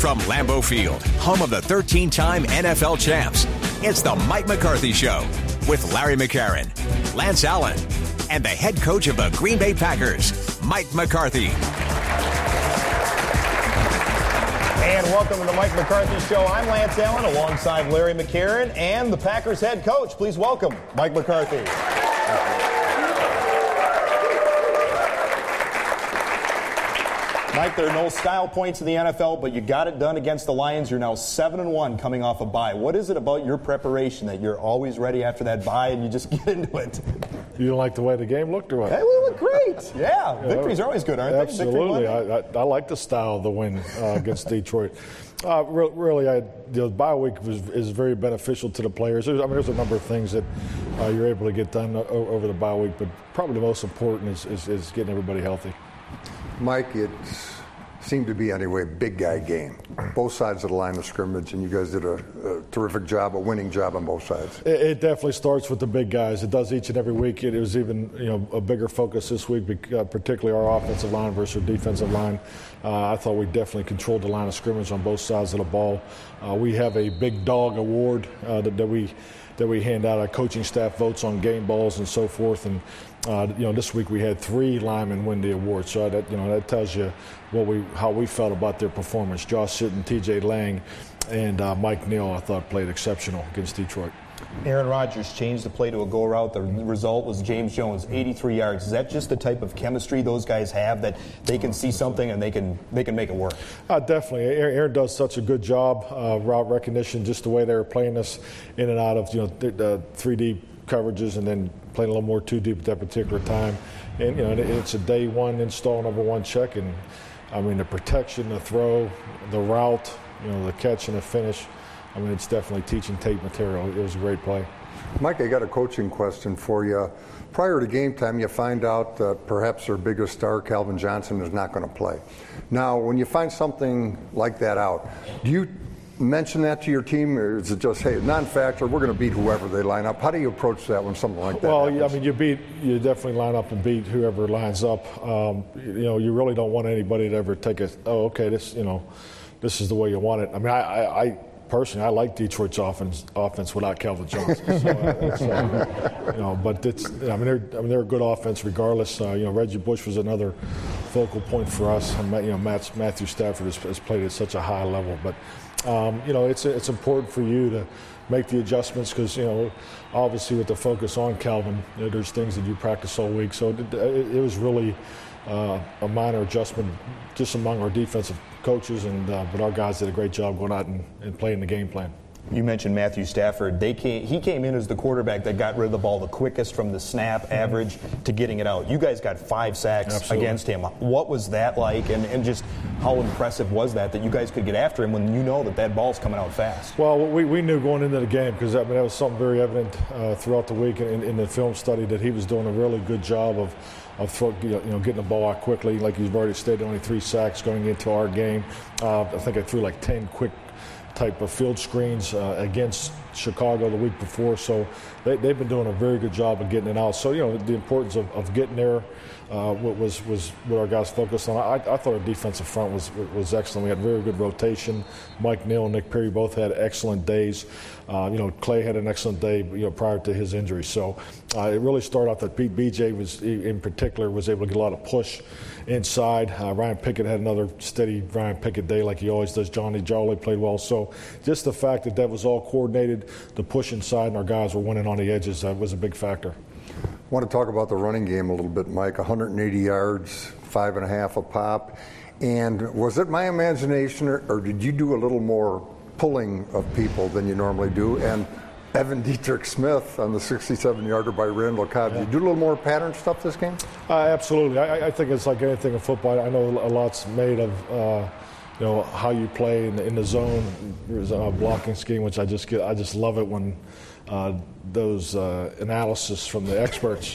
From Lambeau Field, home of the 13-time NFL champs, it's the Mike McCarthy Show with Larry McCarron, Lance Allen, and the head coach of the Green Bay Packers, Mike McCarthy. And welcome to the Mike McCarthy Show. I'm Lance Allen alongside Larry McCarron and the Packers head coach. Please welcome Mike McCarthy. Mike, there are no style points in the NFL, but you got it done against the Lions. You're now 7-1 coming off a bye. What is it about your preparation that you're always ready after that bye and you just get into it? You don't like the way the game looked or what? Hey, we look great. Yeah, victories are always good, aren't they? Absolutely. I like the style of the win against Detroit. Really, the bye week is very beneficial to the players. There's a number of things that you're able to get done over the bye week, but probably the most important is getting everybody healthy. Mike, it seemed to be, anyway, a big guy game. Both sides of the line of scrimmage, and you guys did a terrific job, a winning job on both sides. It definitely starts with the big guys. It does each and every week. It was even a bigger focus this week, particularly our offensive line versus our defensive line. I thought we definitely controlled the line of scrimmage on both sides of the ball. We have a big dog award that we hand out. Our coaching staff votes on game balls and so forth. And this week we had 3 linemen win the award. So that tells you how we felt about their performance. Josh Sitton, T.J. Lang, and Mike Neal, I thought, played exceptional against Detroit. Aaron Rodgers changed the play to a go route. The result was James Jones, 83 yards. Is that just the type of chemistry those guys have, that they can see something and they can make it work? Definitely. Aaron does such a good job, route recognition, just the way they were playing us in and out of the 3D coverages and then playing a little more 2 deep at that particular time. And it's a day one install, number one check, and the protection, the throw, the route, the catch and the finish. It's definitely teaching tape material. It was a great play. Mike, I got a coaching question for you. Prior to game time, you find out that perhaps their biggest star, Calvin Johnson, is not going to play. Now, when you find something like that out, do you mention that to your team, or is it just, hey, non-factor, we're going to beat whoever they line up? How do you approach that when something like that happens? You definitely line up and beat whoever lines up. You really don't want anybody to ever take this is the way you want it. I personally, I like Detroit's offense without Calvin Johnson. But they're a good offense regardless. Reggie Bush was another focal point for us. And Matthew Stafford has played at such a high level. But it's important for you to make the adjustments because obviously with the focus on Calvin, there's things that you practice all week. So it was really a minor adjustment just among our defensive coaches, but our guys did a great job going out and playing the game plan. You mentioned Matthew Stafford. He came in as the quarterback that got rid of the ball the quickest from the snap average to getting it out. You guys got 5 sacks Absolutely. Against him. What was that like, and just how impressive was that you guys could get after him when you know that ball's coming out fast? Well, we knew going into the game because that was something very evident throughout the week in the film study that he was doing a really good job of getting the ball out quickly. Like you've already stated, only 3 sacks going into our game. I think I threw like 10 quick type of field screens against Chicago the week before. So they've been doing a very good job of getting it out. So, the importance of getting there was what our guys focused on. I thought our defensive front was excellent. We had very good rotation. Mike Neal and Nick Perry both had excellent days. Clay had an excellent day prior to his injury. So it really started off that BJ was able to get a lot of push inside. Ryan Pickett had another steady Ryan Pickett day like he always does. Johnny Jolly played well. So just the fact that was all coordinated, the push inside, and our guys were winning on the edges, was a big factor. I want to talk about the running game a little bit, Mike. 180 yards, 5.5 a pop. And was it my imagination, or did you do a little more pulling of people than you normally do? And Evan Dietrich Smith on the 67-yarder by Randall Cobb. Did you do a little more pattern stuff this game? Absolutely. I think it's like anything in football. I know a lot's made of how you play in the zone. There's a blocking scheme, which I just love it when those analysis from the experts.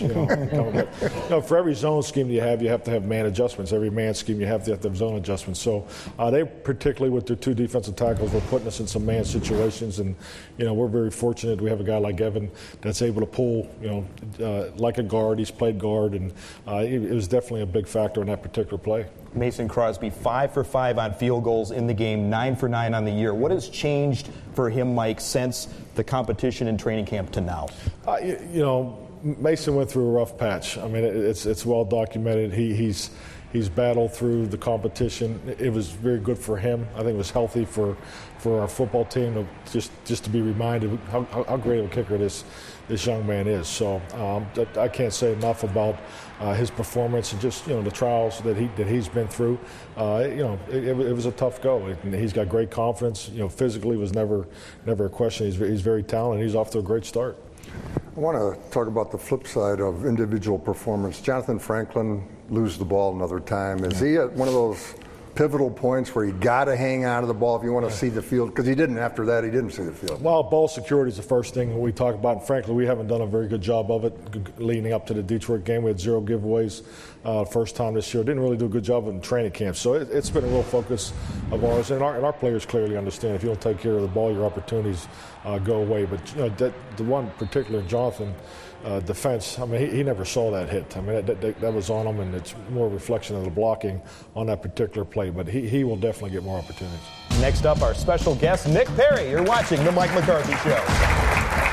For every zone scheme you have to have man adjustments. Every man scheme you have to have zone adjustments. So they, particularly with their 2 defensive tackles, were putting us in some man situations, and we're very fortunate. We have a guy like Evan that's able to pull, like a guard. He's played guard, and it was definitely a big factor in that particular play. Mason Crosby, 5 for 5 on field goals in the game, 9 for 9 on the year. What has changed for him, Mike, since the competition in training camp to now? Mason went through a rough patch. I mean, it's well documented. He's battled through the competition. It was very good for him. I think it was healthy for our football team to just to be reminded how great of a kicker this young man is. So I can't say enough about his performance and just the trials that he's been through. It was a tough go. And he's got great confidence. Physically was never a question. He's very talented. He's off to a great start. I want to talk about the flip side of individual performance. Jonathan Franklin lose the ball another time. Is he at one of those pivotal points where you got to hang on to the ball if you want to see the field? Because he didn't after that. He didn't see the field. Well, ball security is the first thing we talk about. And frankly, we haven't done a very good job of it leading up to the Detroit game. We had 0 giveaways first time this year. Didn't really do a good job in training camp. So it's been a real focus of ours. And our players clearly understand if you don't take care of the ball, your opportunities go away. But the one particular, Jonathan, defense, I mean, he never saw that hit. I mean, that was on him, and it's more a reflection of the blocking on that particular play. But he will definitely get more opportunities. Next up, our special guest, Nick Perry. You're watching The Mike McCarthy Show.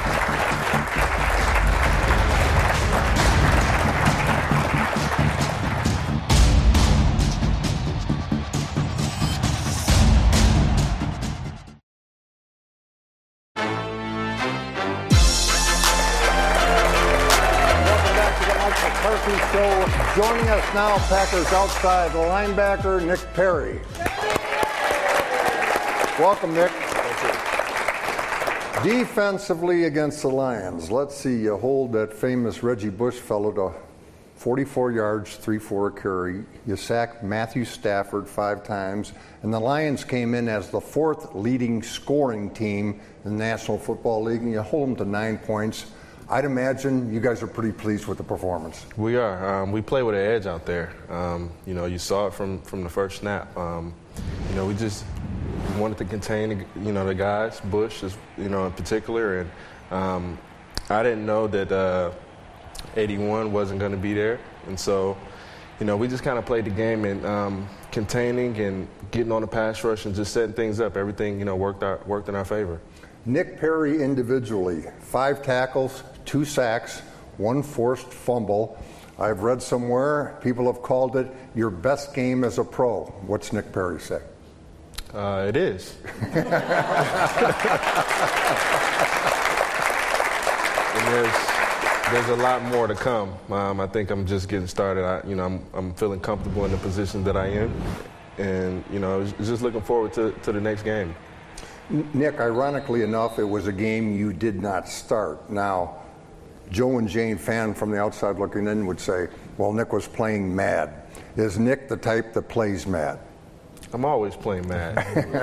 Joining us now, Packers outside linebacker Nick Perry. Welcome, Nick. Thank you. Defensively against the Lions, let's see, you hold that famous Reggie Bush fellow to 44 yards, 3-4 carry. You sacked Matthew Stafford 5 times, and the Lions came in as the 4th leading scoring team in the National Football League, and you hold them to 9 points. I'd imagine you guys are pretty pleased with the performance. We are. We play with an edge out there. You saw it from the first snap. We just wanted to contain, the guys, Bush, in particular. And I didn't know that 81 wasn't going to be there. And so, we just kind of played the game and containing and getting on the pass rush and just setting things up. Everything, worked in our favor. Nick Perry individually, 5 tackles, 2 sacks, 1 forced fumble. I've read somewhere people have called it your best game as a pro. What's Nick Perry say? It is. And there's a lot more to come. I think I'm just getting started. I'm feeling comfortable in the position that I am, and just looking forward to the next game. Nick, ironically enough, it was a game you did not start. Now, Joe and Jane, fan from the outside looking in, would say, well, Nick was playing mad. Is Nick the type that plays mad? I'm always playing mad.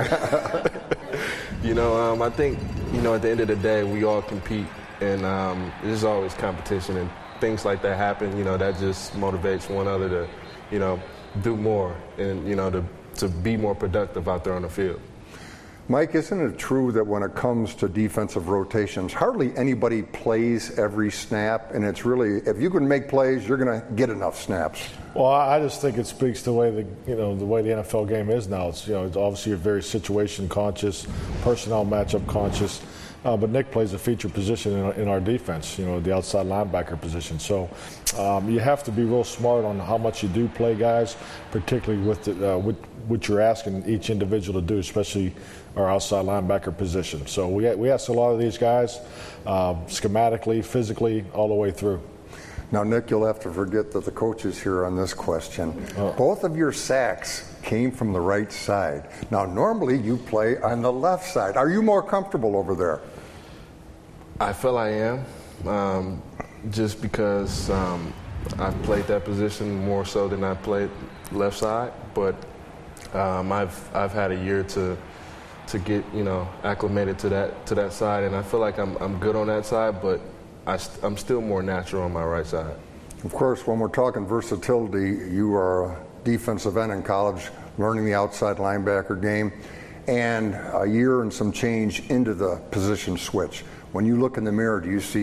I think, at the end of the day, we all compete, and there's always competition, and things like that happen, that just motivates one another to, do more and, to be more productive out there on the field. Mike, isn't it true that when it comes to defensive rotations, hardly anybody plays every snap, and it's really, if you can make plays, you're going to get enough snaps? Well, I just think it speaks to the way the way the NFL game is now. It's it's obviously a very situation conscious, personnel matchup conscious. But Nick plays a feature position in our defense, the outside linebacker position. So you have to be real smart on how much you do play guys, particularly with what you're asking each individual to do, especially our outside linebacker position. So we ask a lot of these guys schematically, physically, all the way through. Now, Nick, you'll have to forget that the coach is here on this question. Both of your sacks came from the right side. Now, normally you play on the left side. Are you more comfortable over there? I feel I am, just because I've played that position more so than I played left side. But I've had a year to get acclimated to that side, and I feel like I'm good on that side, but I'm still more natural on my right side. Of course, when we're talking versatility, you are a defensive end in college, learning the outside linebacker game, and a year and some change into the position switch. When you look in the mirror, do you see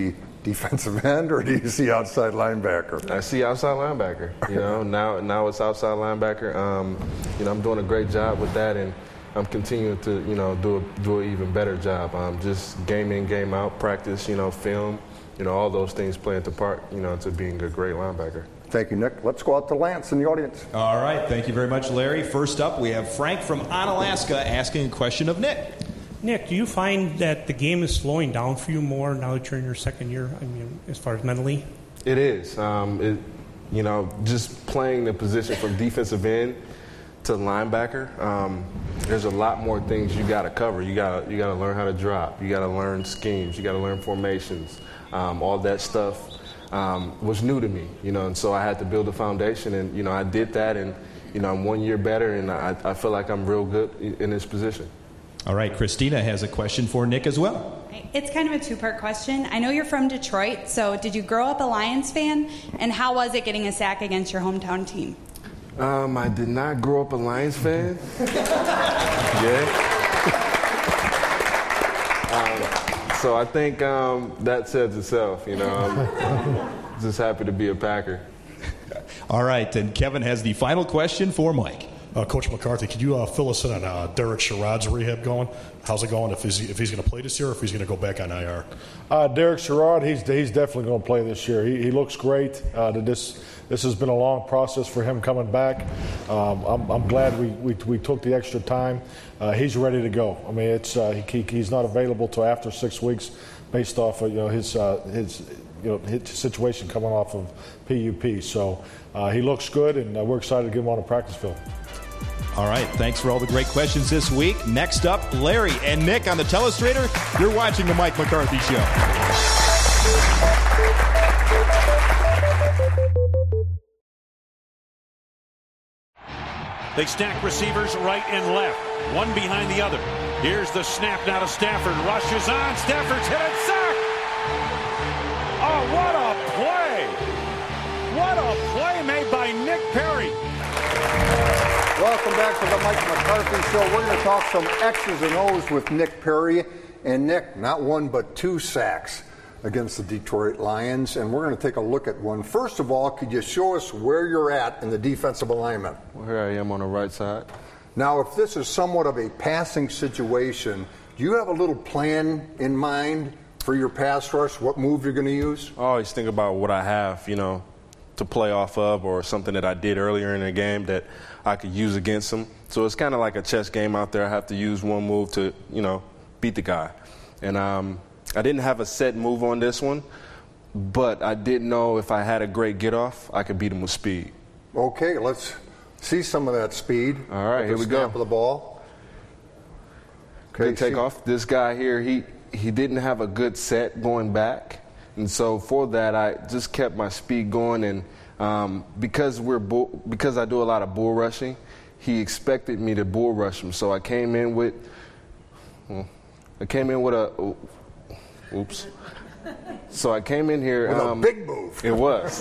defensive end, or do you see outside linebacker? I see outside linebacker. Now it's outside linebacker. I'm doing a great job with that, and I'm continuing to do an even better job. Just game in, game out, practice, film, all those things play into part, to being a great linebacker. Thank you, Nick. Let's go out to Lance in the audience. All right. Thank you very much, Larry. First up, we have Frank from Onalaska asking a question of Nick. Nick, do you find that the game is slowing down for you more now that you're in your second year, as far as mentally? It is. Just playing the position from defensive end to linebacker, there's a lot more things you got to cover. You got to learn how to drop. You got to learn schemes. You got to learn formations. All that stuff was new to me, and so I had to build a foundation, and I did that, and I'm 1 year better, and I feel like I'm real good in this position. All right, Christina has a question for Nick as well. It's kind of a two-part question. I know you're from Detroit, so did you grow up a Lions fan, and how was it getting a sack against your hometown team? I did not grow up a Lions fan. Yeah. So I think that says itself. I'm just happy to be a Packer. All right, and Kevin has the final question for Mike. Coach McCarthy, could you fill us in on Derek Sherrod's rehab going? How's it going? If he's going to play this year, or if he's going to go back on IR? Derek Sherrod, he's definitely going to play this year. He looks great. This has been a long process for him coming back. I'm glad we took the extra time. He's ready to go. I mean, he's not available till after 6 weeks, based off of his situation coming off of PUP. So he looks good, and we're excited to get him on the practice field. All right, thanks for all the great questions this week. Next up, Larry and Nick on the Telestrator. You're watching the Mike McCarthy Show. They stack receivers right and left, one behind the other. Here's the snap now to Stafford. Rushes on. Stafford's hit and sacked. Oh, what a play. What a play made by Nick Perry. Welcome back to the Mike McCarthy Show. We're going to talk some X's and O's with Nick Perry. And Nick, not one but two sacks against the Detroit Lions. And we're going to take a look at one. First of all, could you show us where you're at in the defensive alignment? Well, here I am on the right side. Now, if this is somewhat of a passing situation, do you have a little plan in mind for your pass rush, what move you're going to use? I always think about what I have, to play off of, or something that I did earlier in the game that I could use against them. So it's kind of like a chess game out there. I have to use one move to, beat the guy. And I didn't have a set move on this one, but I did know if I had a great get-off, I could beat him with speed. Okay, let's see some of that speed. All right, here we go. Snap of the ball. Okay, good takeoff. This guy here, he didn't have a good set going back. And so for that, I just kept my speed going, and because I do a lot of bull rushing, he expected me to bull rush him. So I came in with oops. So I came in here with a big move. It was,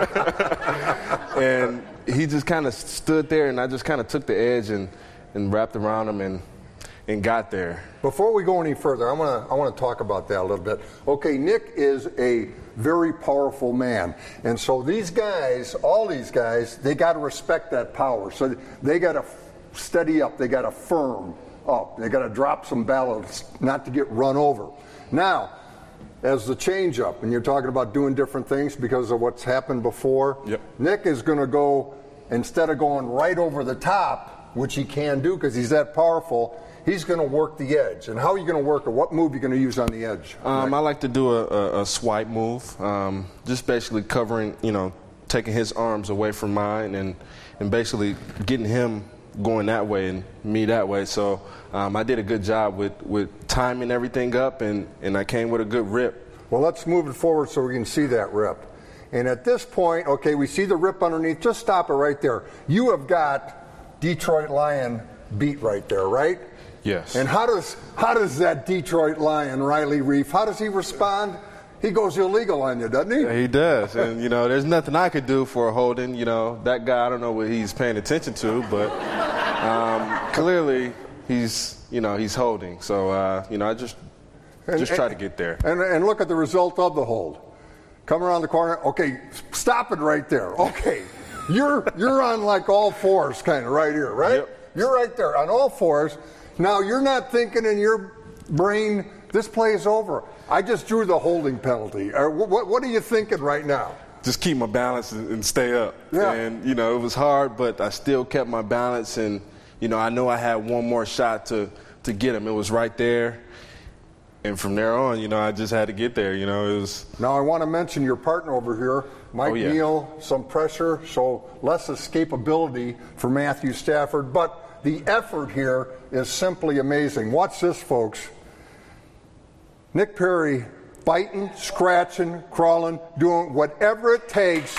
and he just kind of stood there, and I just kind of took the edge and wrapped around him and got there. Before we go any further, I want to talk about that a little bit. Okay, Nick is a very powerful man, and so these guys, all these guys, they got to respect that power. So they got to steady up, they got to firm up, they got to drop some balance, not to get run over. Now, as the change-up, and you're talking about doing different things because of what's happened before, yep. Nick is going to go, instead of going right over the top, which he can do because he's that powerful, he's going to work the edge. And how are you going to work it? What move are you going to use on the edge? I like to do a swipe move, just basically covering, taking his arms away from mine and basically getting him going that way and me that way. So I did a good job with timing everything up, and I came with a good rip. Well, let's move it forward so we can see that rip. And at this point, okay, we see the rip underneath. Just stop it right there. You have got Detroit Lion beat right there, right? Yes. And how does that Detroit Lion, Riley Reiff, how does he respond? He goes illegal on you, doesn't he? Yeah, he does. And, there's nothing I could do for a holding. That guy, I don't know what he's paying attention to, but clearly he's holding. So, I just try to get there. And look at the result of the hold. come around the corner. Okay, stop it right there. Okay, you're on like all fours kind of right here, right? Yep. You're right there on all fours. Now you're not thinking in your brain, this play is over. I just drew the holding penalty. What are you thinking right now? Just keep my balance and stay up. Yeah. And, you know, it was hard, but I still kept my balance. And, you know, I know I had one more shot to get him. It was right there. And from there on, you know, I just had to get there. You know, it was. Now I want to mention your partner over here, Mike Neal, some pressure, so less escapability for Matthew Stafford. But the effort here is simply amazing. Watch this, folks. Nick Perry biting, scratching, crawling, doing whatever it takes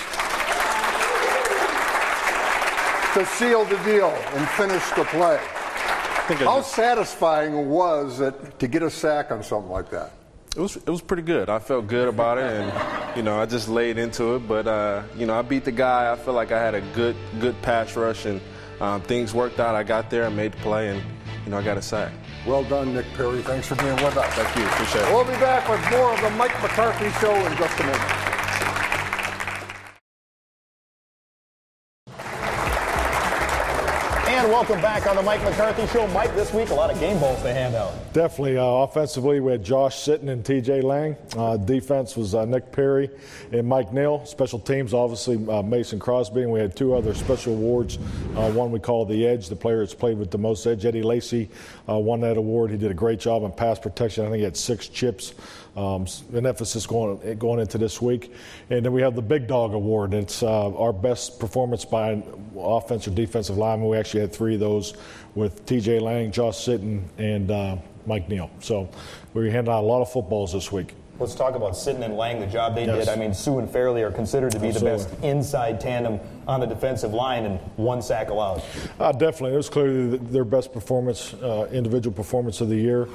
to seal the deal and finish the play. How satisfying was it to get a sack on something like that? It was pretty good. I felt good about it, and, you know, I just laid into it. But, you know, I beat the guy. I feel like I had a good pass rush, and things worked out. I got there and made the play, and, you know, I got a sack. Well done, Nick Perry. Thanks for being with us. Thank you. Appreciate it. We'll be back with more of the Mike McCarthy Show in just a moment. And welcome back on the Mike McCarthy Show. Mike, this week, a lot of game balls to hand out. Definitely. Offensively, we had Josh Sitton and T.J. Lang. Defense was Nick Perry and Mike Neal. Special teams, obviously, Mason Crosby. And we had two other special awards. One we call the Edge, the player that's played with the most edge. Eddie Lacy won that award. He did a great job in pass protection. I think he had 6 chips. An emphasis going into this week. And then we have the Big Dog Award. It's our best performance by an offensive or defensive lineman. We actually had 3 of those with T.J. Lang, Josh Sitton, and Mike Neal. So we handed out a lot of footballs this week. Let's talk about Sitton and Lang, the job they did. I mean, Sue and Fairley are considered to be the best inside tandem on the defensive line, and 1 sack allowed. Definitely. It was clearly their best performance, individual performance of the year.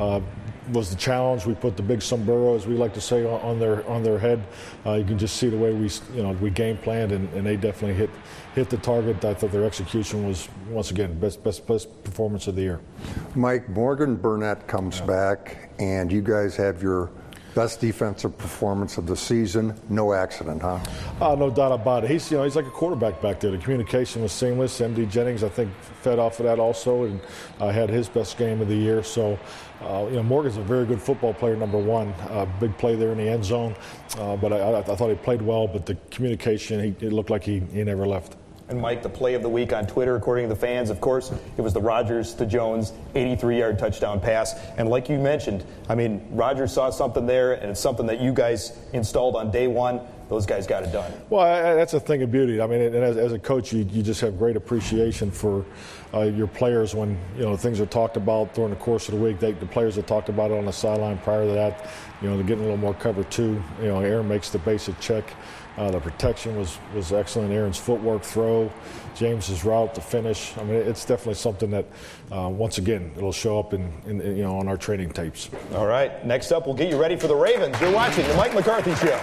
Was the challenge. We put the big sombrero, as we like to say, on their head. You can just see the way we game planned, and they definitely hit the target. I thought their execution was, once again, best performance of the year. Mike, Morgan Burnett comes back, and you guys have your best defensive performance of the season. No accident, huh? No doubt about it. He's like a quarterback back there. The communication was seamless. MD Jennings, I think, fed off of that also, and had his best game of the year. So, Morgan's a very good football player, number one. Big play there in the end zone. But I thought he played well, but the communication, it looked like he never left. And Mike, the play of the week on Twitter, according to the fans, of course, it was the Rodgers to Jones 83-yard touchdown pass. And like you mentioned, I mean, Rodgers saw something there, and it's something that you guys installed on day one. Those guys got it done. Well, that's a thing of beauty. I mean, and as a coach, you just have great appreciation for your players when, things are talked about during the course of the week. The players that talked about it on the sideline prior to that, they're getting a little more cover too. Aaron makes the basic check. The protection was excellent. Aaron's footwork, throw, James's route to finish. I mean, it's definitely something that, once again, it'll show up in on our training tapes. All right. Next up, we'll get you ready for the Ravens. You're watching the Mike McCarthy Show.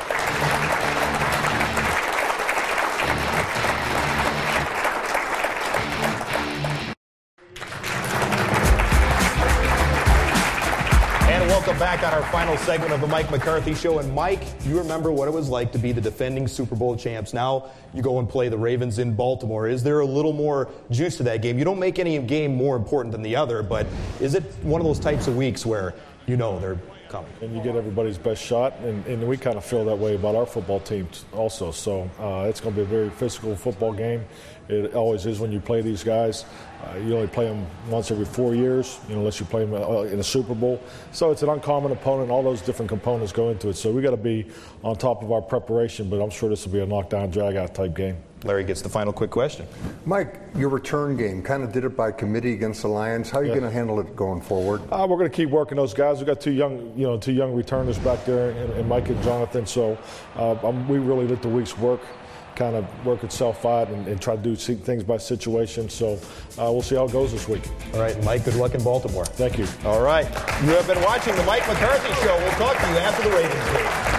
Welcome back on our final segment of the Mike McCarthy Show. And Mike, you remember what it was like to be the defending Super Bowl champs. Now you go and play the Ravens in Baltimore. Is there a little more juice to that game? You don't make any game more important than the other, but is it one of those types of weeks where they're coming? And you get everybody's best shot, and we kind of feel that way about our football team also. So it's going to be a very physical football game. It always is when you play these guys. You only play them once every 4 years, unless you play them in a Super Bowl. So it's an uncommon opponent. All those different components go into it. So we got to be on top of our preparation, but I'm sure this will be a knockdown, drag-out type game. Larry gets the final quick question. Mike, your return game kind of did it by committee against the Lions. How are you going to handle it going forward? We're going to keep working those guys. We've got two young returners back there, and Mike and Jonathan. So we really let the week's work kind of work itself out and try to do things by situation. So we'll see how it goes this week. All right, Mike, good luck in Baltimore. Thank you. All right. You have been watching the Mike McCarthy Show. We'll talk to you after the Ravens game.